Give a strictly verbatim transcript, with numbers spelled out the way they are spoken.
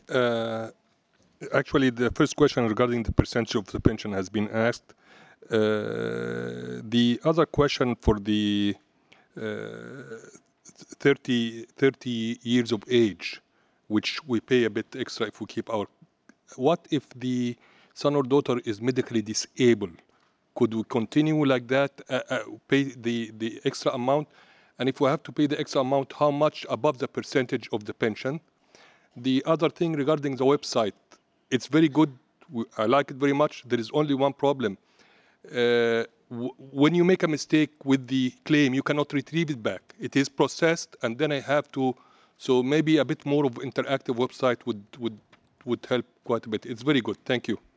Uh, Actually, the first question regarding the percentage of the pension has been asked. Uh, the other question for the uh, thirty, thirty years of age, which we pay a bit extra if we keep our... What if the son or daughter is medically disabled? Could we continue like that, uh, uh, pay the, the extra amount? And if we have to pay the extra amount, how much above the percentage of the pension? The other thing regarding the website, it's very good. I like it very much. There is only one problem. Uh, when you make a mistake with the claim, you cannot retrieve it back. It is processed, and then I have to... So maybe a bit more of interactive website would, would, would help quite a bit. It's very good. Thank you.